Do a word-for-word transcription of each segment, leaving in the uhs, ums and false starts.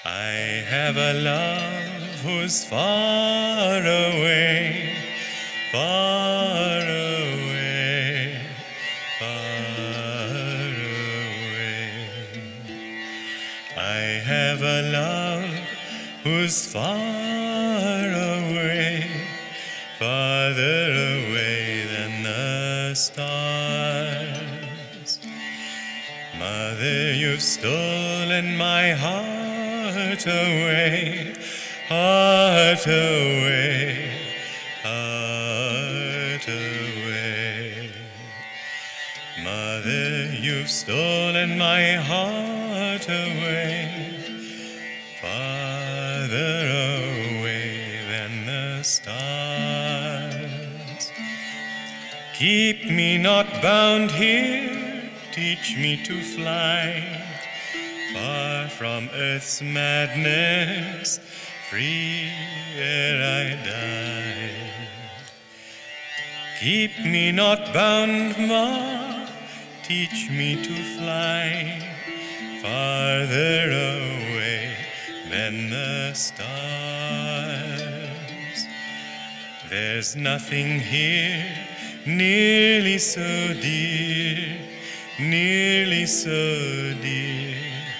I have a love who's far away, far away, far away. I have a love who's far away, farther away than the stars. Mother, you've stolen my heart away, heart away, heart away. Mother, you've stolen my heart away, farther away than the stars. Keep me not bound here, teach me to fly, far from earth's madness, free ere I die. Keep me not bound, Ma, teach me to fly, farther away than the stars. There's nothing here nearly so dear, nearly so dear,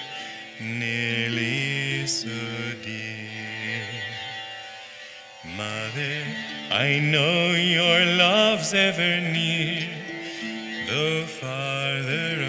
nearly so dear. Mother, I know your love's ever near, though farther